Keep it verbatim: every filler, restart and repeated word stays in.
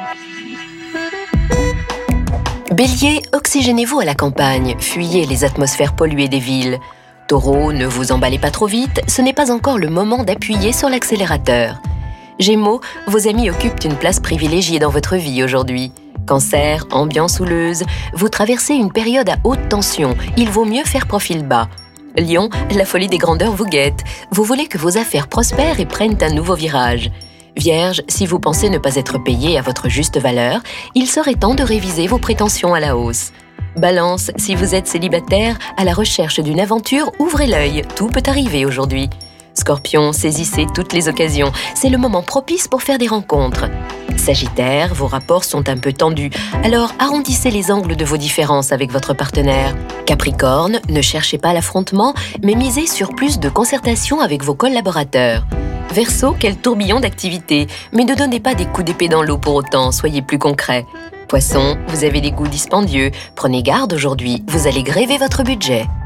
Bélier, oxygénez-vous à la campagne, fuyez les atmosphères polluées des villes. Taureau, ne vous emballez pas trop vite, ce n'est pas encore le moment d'appuyer sur l'accélérateur. Gémeaux, vos amis occupent une place privilégiée dans votre vie aujourd'hui. Cancer, ambiance houleuse, vous traversez une période à haute tension, il vaut mieux faire profil bas. Lion, la folie des grandeurs vous guette, vous voulez que vos affaires prospèrent et prennent un nouveau virage. Vierge, si vous pensez ne pas être payé à votre juste valeur, il serait temps de réviser vos prétentions à la hausse. Balance, si vous êtes célibataire, à la recherche d'une aventure, ouvrez l'œil, tout peut arriver aujourd'hui. Scorpion, saisissez toutes les occasions, c'est le moment propice pour faire des rencontres. Sagittaire, vos rapports sont un peu tendus, alors arrondissez les angles de vos différences avec votre partenaire. Capricorne, ne cherchez pas l'affrontement, mais misez sur plus de concertation avec vos collaborateurs. Verseau, quel tourbillon d'activités, mais ne donnez pas des coups d'épée dans l'eau pour autant, soyez plus concret. Poisson, vous avez des goûts dispendieux, prenez garde aujourd'hui, vous allez gréver votre budget.